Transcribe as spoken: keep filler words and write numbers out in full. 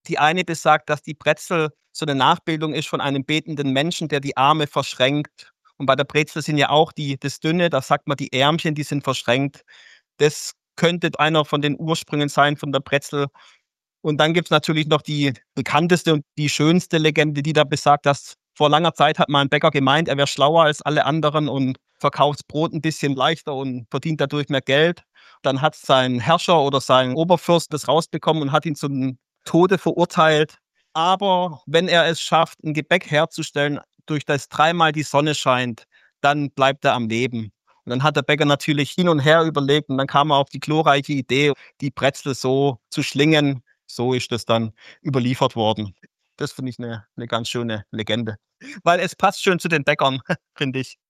Die eine besagt, dass die Brezel so eine Nachbildung ist von einem betenden Menschen, der die Arme verschränkt. Und bei der Brezel sind ja auch die, das Dünne, da sagt man, die Ärmchen, die sind verschränkt. Das könnte einer von den Ursprüngen sein von der Brezel. Und dann gibt's natürlich noch die bekannteste und die schönste Legende, die da besagt, dass vor langer Zeit hat mal ein Bäcker gemeint, er wäre schlauer als alle anderen und verkauft Brot ein bisschen leichter und verdient dadurch mehr Geld. Dann hat sein Herrscher oder sein Oberfürst das rausbekommen und hat ihn zum Tode verurteilt. Aber wenn er es schafft, ein Gebäck herzustellen, durch das dreimal die Sonne scheint, dann bleibt er am Leben. Und dann hat der Bäcker natürlich hin und her überlegt und dann kam er auf die glorreiche Idee, die Brezel so zu schlingen. So ist das dann überliefert worden. Das finde ich eine, eine ganz schöne Legende. Weil es passt schön zu den Bäckern, finde ich.